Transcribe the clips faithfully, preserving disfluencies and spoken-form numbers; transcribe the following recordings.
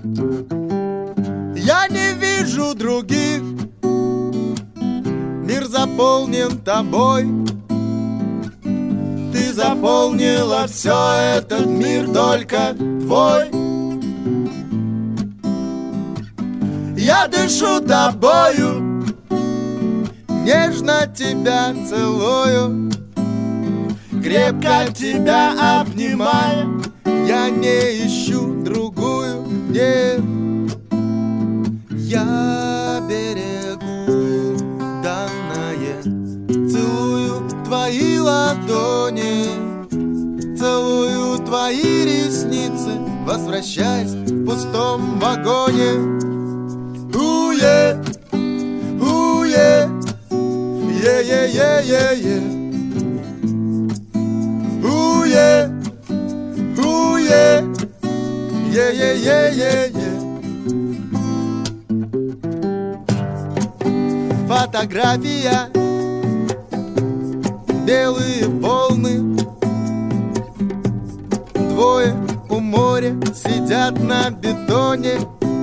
Я не вижу других. Мир заполнен тобой. Ты заполнила все, этот мир только твой. Я дышу тобою, нежно тебя целую, крепко тебя обнимаю. Я не ищу другую, нет. Я берегу данное, целую твои ладони, целую твои ресницы, возвращаясь в пустом вагоне. Уе, уе, е-е-е-е-е. Уе, уе, е-е-е-е-е. Фотография, белые волны, двое у моря сидят на бетоне.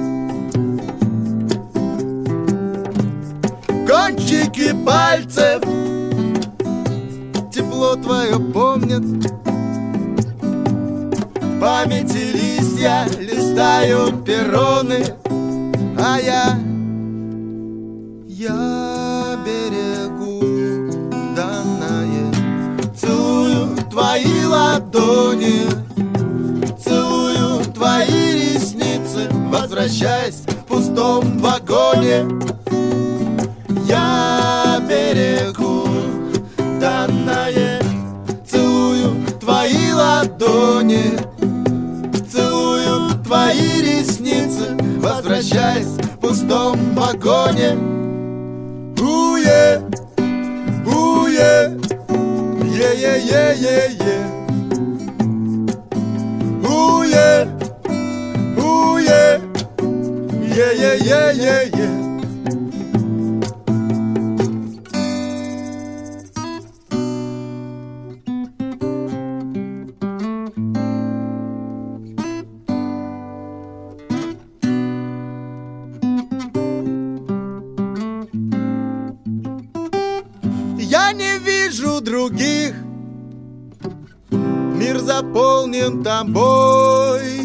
Кончики пальцев тепло твое помнят. В памяти листья листают перроны, а я, я берегу данное, целую твои ладони, целую твои ресницы, возвращаясь в пустом вагоне. Я берегу данное, целую твои ладони, целую твои ресницы, возвращаясь в пустом вагоне. Уе, уе, е-е-е-е-е. Уе, уе, е-е-е-е-е. Я не вижу других. Мир заполнен тобой.